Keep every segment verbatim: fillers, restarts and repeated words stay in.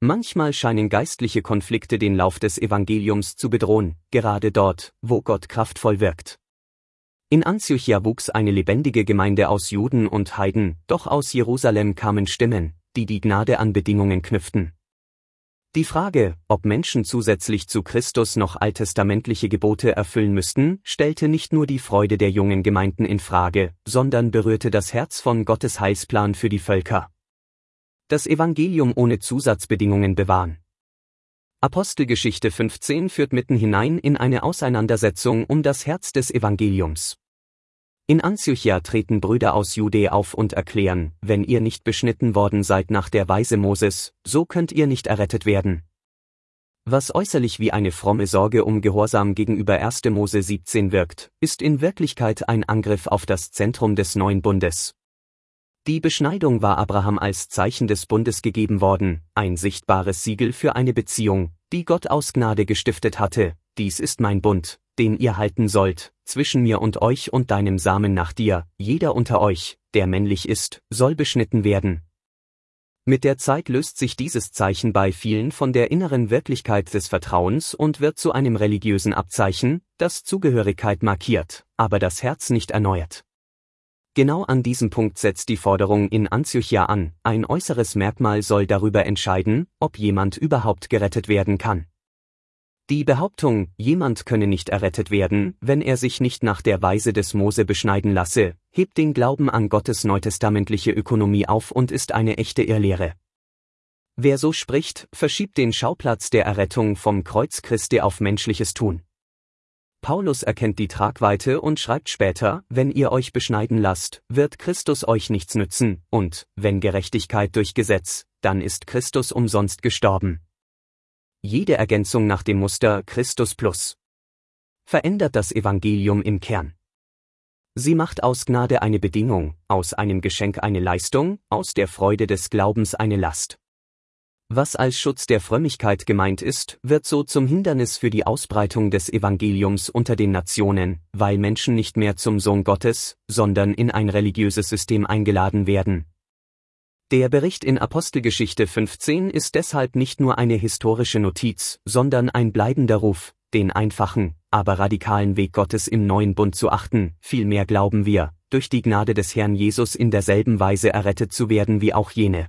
Manchmal scheinen geistliche Konflikte den Lauf des Evangeliums zu bedrohen, gerade dort, wo Gott kraftvoll wirkt. In Antiochia wuchs eine lebendige Gemeinde aus Juden und Heiden, doch aus Jerusalem kamen Stimmen, die die Gnade an Bedingungen knüpften. Die Frage, ob Menschen zusätzlich zu Christus noch alttestamentliche Gebote erfüllen müssten, stellte nicht nur die Freude der jungen Gemeinden in Frage, sondern berührte das Herz von Gottes Heilsplan für die Völker. Das Evangelium ohne Zusatzbedingungen bewahren. Apostelgeschichte fünfzehn führt mitten hinein in eine Auseinandersetzung um das Herz des Evangeliums. In Antiochia treten Brüder aus Judäa auf und erklären, wenn ihr nicht beschnitten worden seid nach der Weise Moses, so könnt ihr nicht errettet werden. Was äußerlich wie eine fromme Sorge um Gehorsam gegenüber erster Mose siebzehn wirkt, ist in Wirklichkeit ein Angriff auf das Zentrum des neuen Bundes. Die Beschneidung war Abraham als Zeichen des Bundes gegeben worden, ein sichtbares Siegel für eine Beziehung, die Gott aus Gnade gestiftet hatte. Dies ist mein Bund, den ihr halten sollt, zwischen mir und euch und deinem Samen nach dir, jeder unter euch, der männlich ist, soll beschnitten werden. Mit der Zeit löst sich dieses Zeichen bei vielen von der inneren Wirklichkeit des Vertrauens und wird zu einem religiösen Abzeichen, das Zugehörigkeit markiert, aber das Herz nicht erneuert. Genau an diesem Punkt setzt die Forderung in Antiochia an, ein äußeres Merkmal soll darüber entscheiden, ob jemand überhaupt gerettet werden kann. Die Behauptung, jemand könne nicht errettet werden, wenn er sich nicht nach der Weise des Mose beschneiden lasse, hebt den Glauben an Gottes neutestamentliche Ökonomie auf und ist eine echte Irrlehre. Wer so spricht, verschiebt den Schauplatz der Errettung vom Kreuz Christi auf menschliches Tun. Paulus erkennt die Tragweite und schreibt später, wenn ihr euch beschneiden lasst, wird Christus euch nichts nützen, und, wenn Gerechtigkeit durch Gesetz, dann ist Christus umsonst gestorben. Jede Ergänzung nach dem Muster Christus plus verändert das Evangelium im Kern. Sie macht aus Gnade eine Bedingung, aus einem Geschenk eine Leistung, aus der Freude des Glaubens eine Last. Was als Schutz der Frömmigkeit gemeint ist, wird so zum Hindernis für die Ausbreitung des Evangeliums unter den Nationen, weil Menschen nicht mehr zum Sohn Gottes, sondern in ein religiöses System eingeladen werden. Der Bericht in Apostelgeschichte fünfzehn ist deshalb nicht nur eine historische Notiz, sondern ein bleibender Ruf, den einfachen, aber radikalen Weg Gottes im neuen Bund zu achten. Vielmehr glauben wir, durch die Gnade des Herrn Jesus in derselben Weise errettet zu werden wie auch jene.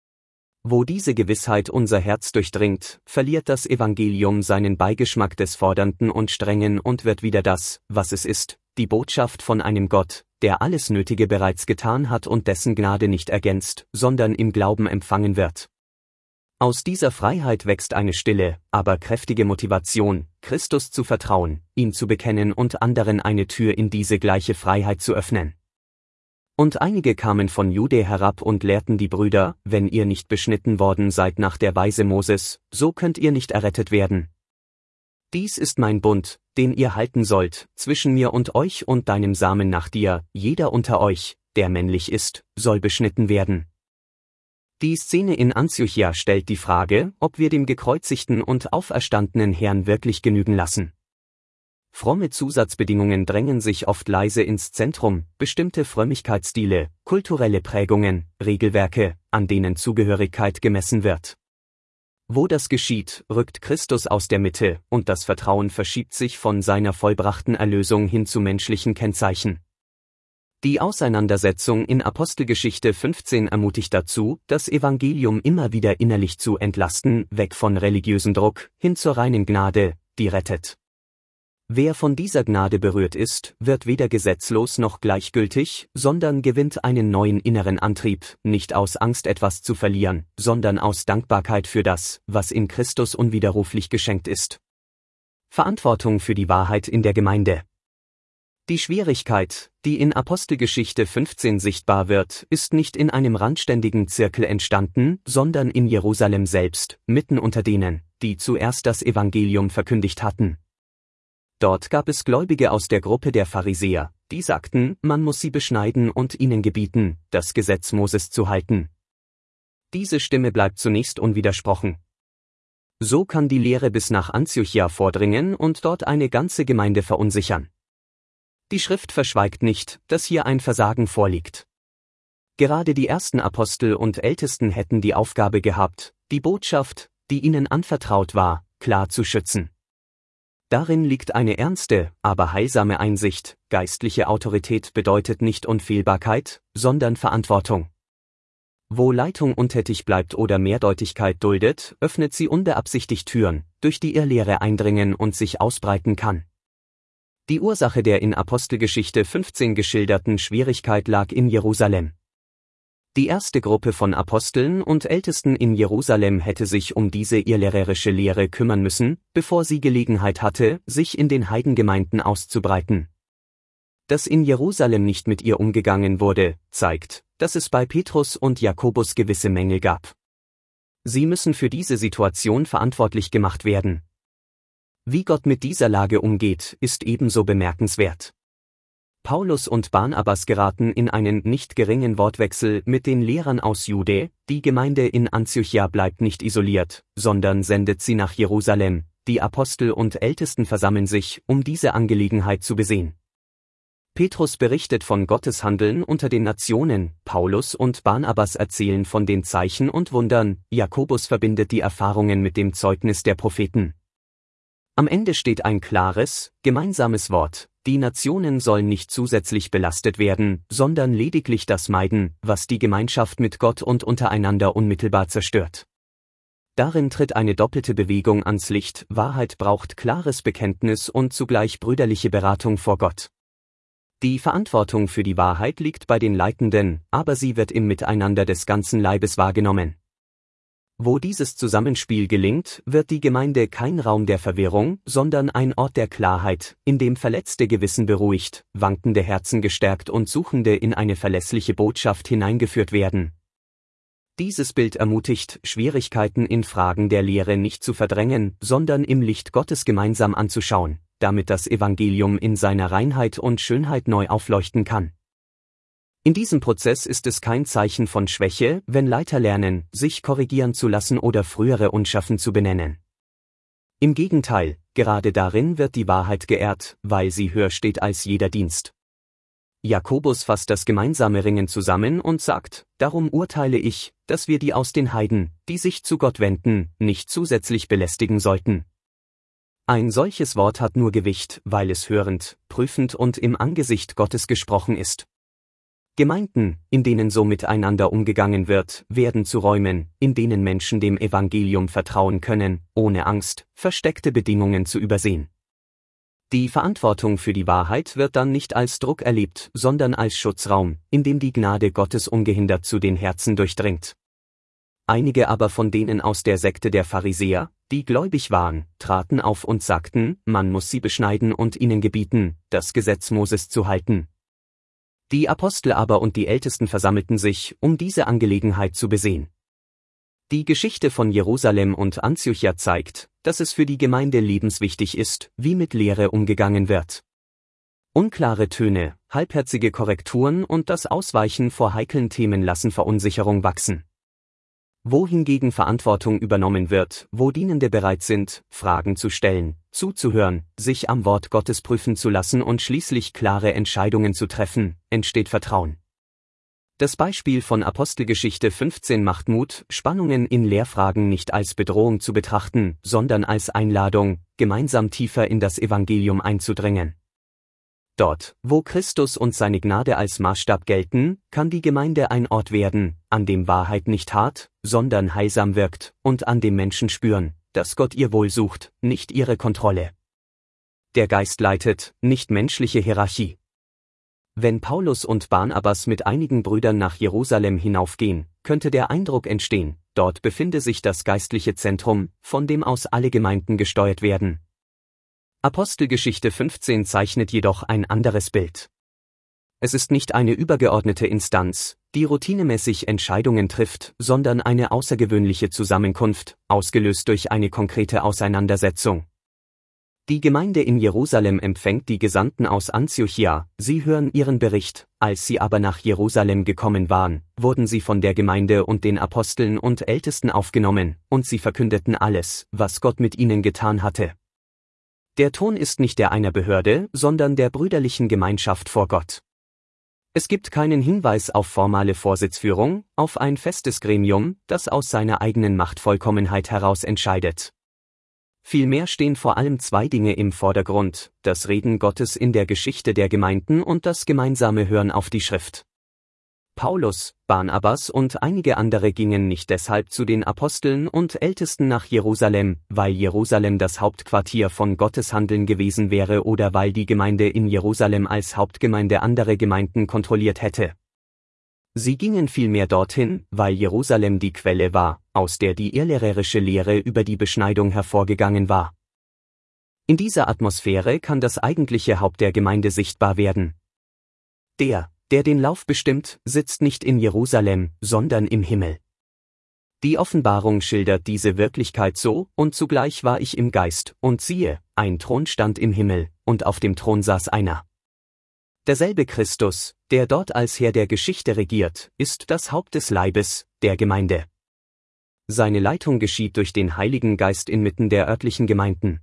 Wo diese Gewissheit unser Herz durchdringt, verliert das Evangelium seinen Beigeschmack des Fordernden und Strengen und wird wieder das, was es ist, die Botschaft von einem Gott, der alles Nötige bereits getan hat und dessen Gnade nicht ergänzt, sondern im Glauben empfangen wird. Aus dieser Freiheit wächst eine stille, aber kräftige Motivation, Christus zu vertrauen, ihm zu bekennen und anderen eine Tür in diese gleiche Freiheit zu öffnen. Und einige kamen von Judäa herab und lehrten die Brüder, wenn ihr nicht beschnitten worden seid nach der Weise Moses, so könnt ihr nicht errettet werden. Dies ist mein Bund, den ihr halten sollt, zwischen mir und euch und deinem Samen nach dir, jeder unter euch, der männlich ist, soll beschnitten werden. Die Szene in Antiochia stellt die Frage, ob wir dem gekreuzigten und auferstandenen Herrn wirklich genügen lassen. Fromme Zusatzbedingungen drängen sich oft leise ins Zentrum, bestimmte Frömmigkeitsstile, kulturelle Prägungen, Regelwerke, an denen Zugehörigkeit gemessen wird. Wo das geschieht, rückt Christus aus der Mitte, und das Vertrauen verschiebt sich von seiner vollbrachten Erlösung hin zu menschlichen Kennzeichen. Die Auseinandersetzung in Apostelgeschichte fünfzehn ermutigt dazu, das Evangelium immer wieder innerlich zu entlasten, weg von religiösem Druck, hin zur reinen Gnade, die rettet. Wer von dieser Gnade berührt ist, wird weder gesetzlos noch gleichgültig, sondern gewinnt einen neuen inneren Antrieb, nicht aus Angst etwas zu verlieren, sondern aus Dankbarkeit für das, was in Christus unwiderruflich geschenkt ist. Verantwortung für die Wahrheit in der Gemeinde. Die Schwierigkeit, die in Apostelgeschichte fünfzehn sichtbar wird, ist nicht in einem randständigen Zirkel entstanden, sondern in Jerusalem selbst, mitten unter denen, die zuerst das Evangelium verkündigt hatten. Dort gab es Gläubige aus der Gruppe der Pharisäer, die sagten, man muss sie beschneiden und ihnen gebieten, das Gesetz Moses zu halten. Diese Stimme bleibt zunächst unwidersprochen. So kann die Lehre bis nach Antiochia vordringen und dort eine ganze Gemeinde verunsichern. Die Schrift verschweigt nicht, dass hier ein Versagen vorliegt. Gerade die ersten Apostel und Ältesten hätten die Aufgabe gehabt, die Botschaft, die ihnen anvertraut war, klar zu schützen. Darin liegt eine ernste, aber heilsame Einsicht: Geistliche Autorität bedeutet nicht Unfehlbarkeit, sondern Verantwortung. Wo Leitung untätig bleibt oder Mehrdeutigkeit duldet, öffnet sie unbeabsichtigt Türen, durch die Irrlehre eindringen und sich ausbreiten kann. Die Ursache der in Apostelgeschichte fünfzehn geschilderten Schwierigkeit lag in Jerusalem. Die erste Gruppe von Aposteln und Ältesten in Jerusalem hätte sich um diese irrlehrerische Lehre kümmern müssen, bevor sie Gelegenheit hatte, sich in den Heidengemeinden auszubreiten. Dass in Jerusalem nicht mit ihr umgegangen wurde, zeigt, dass es bei Petrus und Jakobus gewisse Mängel gab. Sie müssen für diese Situation verantwortlich gemacht werden. Wie Gott mit dieser Lage umgeht, ist ebenso bemerkenswert. Paulus und Barnabas geraten in einen nicht geringen Wortwechsel mit den Lehrern aus Jude. Die Gemeinde in Antiochia bleibt nicht isoliert, sondern sendet sie nach Jerusalem. Die Apostel und Ältesten versammeln sich, um diese Angelegenheit zu besehen. Petrus berichtet von Gottes Handeln unter den Nationen, Paulus und Barnabas erzählen von den Zeichen und Wundern, Jakobus verbindet die Erfahrungen mit dem Zeugnis der Propheten. Am Ende steht ein klares, gemeinsames Wort: Die Nationen sollen nicht zusätzlich belastet werden, sondern lediglich das meiden, was die Gemeinschaft mit Gott und untereinander unmittelbar zerstört. Darin tritt eine doppelte Bewegung ans Licht: Wahrheit braucht klares Bekenntnis und zugleich brüderliche Beratung vor Gott. Die Verantwortung für die Wahrheit liegt bei den Leitenden, aber sie wird im Miteinander des ganzen Leibes wahrgenommen. Wo dieses Zusammenspiel gelingt, wird die Gemeinde kein Raum der Verwirrung, sondern ein Ort der Klarheit, in dem verletzte Gewissen beruhigt, wankende Herzen gestärkt und Suchende in eine verlässliche Botschaft hineingeführt werden. Dieses Bild ermutigt, Schwierigkeiten in Fragen der Lehre nicht zu verdrängen, sondern im Licht Gottes gemeinsam anzuschauen, damit das Evangelium in seiner Reinheit und Schönheit neu aufleuchten kann. In diesem Prozess ist es kein Zeichen von Schwäche, wenn Leiter lernen, sich korrigieren zu lassen oder frühere Unschaffen zu benennen. Im Gegenteil, gerade darin wird die Wahrheit geehrt, weil sie höher steht als jeder Dienst. Jakobus fasst das gemeinsame Ringen zusammen und sagt: Darum urteile ich, dass wir die aus den Heiden, die sich zu Gott wenden, nicht zusätzlich belästigen sollten. Ein solches Wort hat nur Gewicht, weil es hörend, prüfend und im Angesicht Gottes gesprochen ist. Gemeinden, in denen so miteinander umgegangen wird, werden zu Räumen, in denen Menschen dem Evangelium vertrauen können, ohne Angst, versteckte Bedingungen zu übersehen. Die Verantwortung für die Wahrheit wird dann nicht als Druck erlebt, sondern als Schutzraum, in dem die Gnade Gottes ungehindert zu den Herzen durchdringt. Einige aber von denen aus der Sekte der Pharisäer, die gläubig waren, traten auf und sagten, man muss sie beschneiden und ihnen gebieten, das Gesetz Moses zu halten. Die Apostel aber und die Ältesten versammelten sich, um diese Angelegenheit zu besehen. Die Geschichte von Jerusalem und Antiochia zeigt, dass es für die Gemeinde lebenswichtig ist, wie mit Lehre umgegangen wird. Unklare Töne, halbherzige Korrekturen und das Ausweichen vor heiklen Themen lassen Verunsicherung wachsen. Wohingegen Verantwortung übernommen wird, wo Dienende bereit sind, Fragen zu stellen, zuzuhören, sich am Wort Gottes prüfen zu lassen und schließlich klare Entscheidungen zu treffen, entsteht Vertrauen. Das Beispiel von Apostelgeschichte fünfzehn macht Mut, Spannungen in Lehrfragen nicht als Bedrohung zu betrachten, sondern als Einladung, gemeinsam tiefer in das Evangelium einzudringen. Dort, wo Christus und seine Gnade als Maßstab gelten, kann die Gemeinde ein Ort werden, an dem Wahrheit nicht hart, sondern heilsam wirkt, und an dem Menschen spüren, dass Gott ihr Wohl sucht, nicht ihre Kontrolle. Der Geist leitet, nicht menschliche Hierarchie. Wenn Paulus und Barnabas mit einigen Brüdern nach Jerusalem hinaufgehen, könnte der Eindruck entstehen, dort befinde sich das geistliche Zentrum, von dem aus alle Gemeinden gesteuert werden. Apostelgeschichte fünfzehn zeichnet jedoch ein anderes Bild. Es ist nicht eine übergeordnete Instanz, die routinemäßig Entscheidungen trifft, sondern eine außergewöhnliche Zusammenkunft, ausgelöst durch eine konkrete Auseinandersetzung. Die Gemeinde in Jerusalem empfängt die Gesandten aus Antiochia, sie hören ihren Bericht. Als sie aber nach Jerusalem gekommen waren, wurden sie von der Gemeinde und den Aposteln und Ältesten aufgenommen, und sie verkündeten alles, was Gott mit ihnen getan hatte. Der Ton ist nicht der einer Behörde, sondern der brüderlichen Gemeinschaft vor Gott. Es gibt keinen Hinweis auf formale Vorsitzführung, auf ein festes Gremium, das aus seiner eigenen Machtvollkommenheit heraus entscheidet. Vielmehr stehen vor allem zwei Dinge im Vordergrund: das Reden Gottes in der Geschichte der Gemeinden und das gemeinsame Hören auf die Schrift. Paulus, Barnabas und einige andere gingen nicht deshalb zu den Aposteln und Ältesten nach Jerusalem, weil Jerusalem das Hauptquartier von Gottes Handeln gewesen wäre oder weil die Gemeinde in Jerusalem als Hauptgemeinde andere Gemeinden kontrolliert hätte. Sie gingen vielmehr dorthin, weil Jerusalem die Quelle war, aus der die irrlehrerische Lehre über die Beschneidung hervorgegangen war. In dieser Atmosphäre kann das eigentliche Haupt der Gemeinde sichtbar werden. Der, der den Lauf bestimmt, sitzt nicht in Jerusalem, sondern im Himmel. Die Offenbarung schildert diese Wirklichkeit so: Und zugleich war ich im Geist, und siehe, ein Thron stand im Himmel, und auf dem Thron saß einer. Derselbe Christus, der dort als Herr der Geschichte regiert, ist das Haupt des Leibes, der Gemeinde. Seine Leitung geschieht durch den Heiligen Geist inmitten der örtlichen Gemeinden.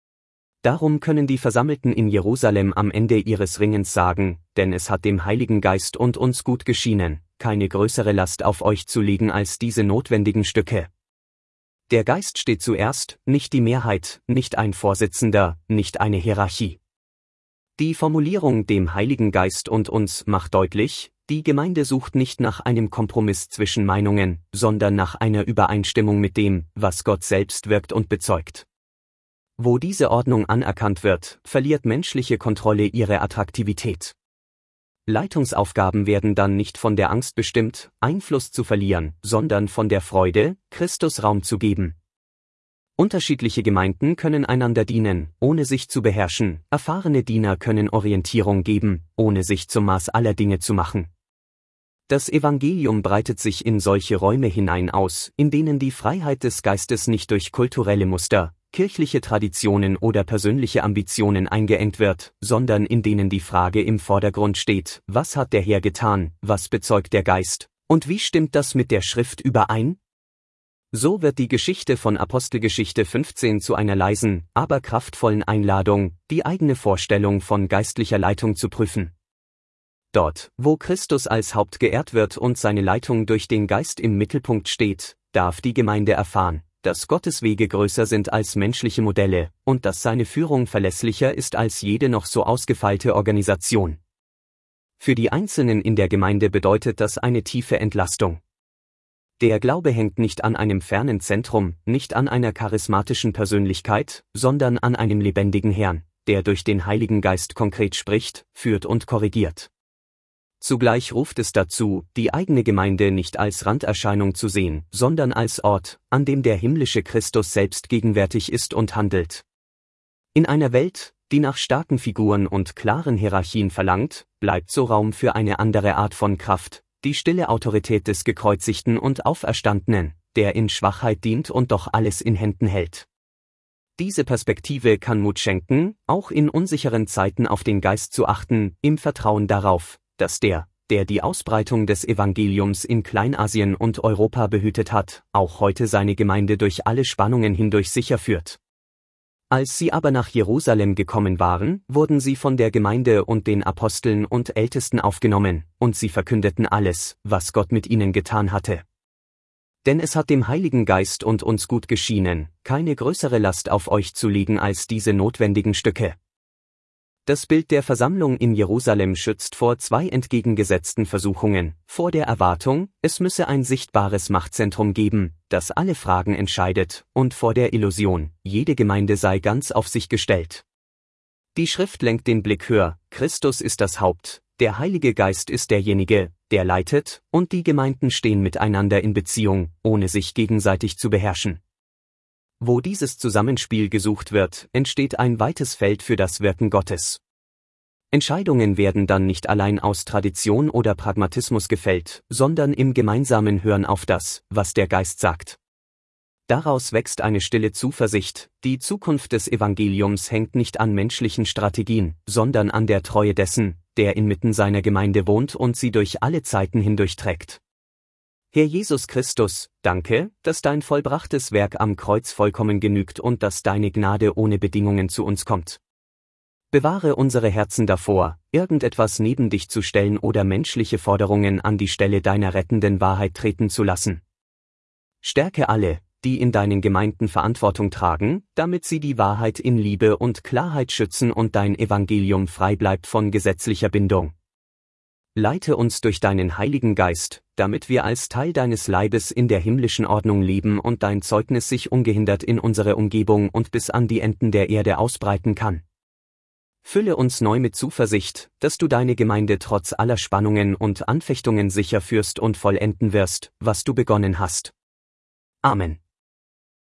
Darum können die Versammelten in Jerusalem am Ende ihres Ringens sagen: Denn es hat dem Heiligen Geist und uns gut geschienen, keine größere Last auf euch zu legen als diese notwendigen Stücke. Der Geist steht zuerst, nicht die Mehrheit, nicht ein Vorsitzender, nicht eine Hierarchie. Die Formulierung „dem Heiligen Geist und uns“ macht deutlich, die Gemeinde sucht nicht nach einem Kompromiss zwischen Meinungen, sondern nach einer Übereinstimmung mit dem, was Gott selbst wirkt und bezeugt. Wo diese Ordnung anerkannt wird, verliert menschliche Kontrolle ihre Attraktivität. Leitungsaufgaben werden dann nicht von der Angst bestimmt, Einfluss zu verlieren, sondern von der Freude, Christus Raum zu geben. Unterschiedliche Gemeinden können einander dienen, ohne sich zu beherrschen, erfahrene Diener können Orientierung geben, ohne sich zum Maß aller Dinge zu machen. Das Evangelium breitet sich in solche Räume hinein aus, in denen die Freiheit des Geistes nicht durch kulturelle Muster, kirchliche Traditionen oder persönliche Ambitionen eingeengt wird, sondern in denen die Frage im Vordergrund steht: Was hat der Herr getan, was bezeugt der Geist, und wie stimmt das mit der Schrift überein? So wird die Geschichte von Apostelgeschichte fünfzehn zu einer leisen, aber kraftvollen Einladung, die eigene Vorstellung von geistlicher Leitung zu prüfen. Dort, wo Christus als Haupt geehrt wird und seine Leitung durch den Geist im Mittelpunkt steht, darf die Gemeinde erfahren, dass Gottes Wege größer sind als menschliche Modelle und dass seine Führung verlässlicher ist als jede noch so ausgefeilte Organisation. Für die Einzelnen in der Gemeinde bedeutet das eine tiefe Entlastung. Der Glaube hängt nicht an einem fernen Zentrum, nicht an einer charismatischen Persönlichkeit, sondern an einem lebendigen Herrn, der durch den Heiligen Geist konkret spricht, führt und korrigiert. Zugleich ruft es dazu, die eigene Gemeinde nicht als Randerscheinung zu sehen, sondern als Ort, an dem der himmlische Christus selbst gegenwärtig ist und handelt. In einer Welt, die nach starken Figuren und klaren Hierarchien verlangt, bleibt so Raum für eine andere Art von Kraft, die stille Autorität des Gekreuzigten und Auferstandenen, der in Schwachheit dient und doch alles in Händen hält. Diese Perspektive kann Mut schenken, auch in unsicheren Zeiten auf den Geist zu achten, im Vertrauen darauf, dass der, der die Ausbreitung des Evangeliums in Kleinasien und Europa behütet hat, auch heute seine Gemeinde durch alle Spannungen hindurch sicher führt. Als sie aber nach Jerusalem gekommen waren, wurden sie von der Gemeinde und den Aposteln und Ältesten aufgenommen, und sie verkündeten alles, was Gott mit ihnen getan hatte. Denn es hat dem Heiligen Geist und uns gut geschienen, keine größere Last auf euch zu legen als diese notwendigen Stücke. Das Bild der Versammlung in Jerusalem schützt vor zwei entgegengesetzten Versuchungen: vor der Erwartung, es müsse ein sichtbares Machtzentrum geben, das alle Fragen entscheidet, und vor der Illusion, jede Gemeinde sei ganz auf sich gestellt. Die Schrift lenkt den Blick höher: Christus ist das Haupt, der Heilige Geist ist derjenige, der leitet, und die Gemeinden stehen miteinander in Beziehung, ohne sich gegenseitig zu beherrschen. Wo dieses Zusammenspiel gesucht wird, entsteht ein weites Feld für das Wirken Gottes. Entscheidungen werden dann nicht allein aus Tradition oder Pragmatismus gefällt, sondern im gemeinsamen Hören auf das, was der Geist sagt. Daraus wächst eine stille Zuversicht: Die Zukunft des Evangeliums hängt nicht an menschlichen Strategien, sondern an der Treue dessen, der inmitten seiner Gemeinde wohnt und sie durch alle Zeiten hindurch trägt. Herr Jesus Christus, danke, dass dein vollbrachtes Werk am Kreuz vollkommen genügt und dass deine Gnade ohne Bedingungen zu uns kommt. Bewahre unsere Herzen davor, irgendetwas neben dich zu stellen oder menschliche Forderungen an die Stelle deiner rettenden Wahrheit treten zu lassen. Stärke alle, die in deinen Gemeinden Verantwortung tragen, damit sie die Wahrheit in Liebe und Klarheit schützen und dein Evangelium frei bleibt von gesetzlicher Bindung. Leite uns durch deinen Heiligen Geist, damit wir als Teil deines Leibes in der himmlischen Ordnung leben und dein Zeugnis sich ungehindert in unsere Umgebung und bis an die Enden der Erde ausbreiten kann. Fülle uns neu mit Zuversicht, dass du deine Gemeinde trotz aller Spannungen und Anfechtungen sicher führst und vollenden wirst, was du begonnen hast. Amen.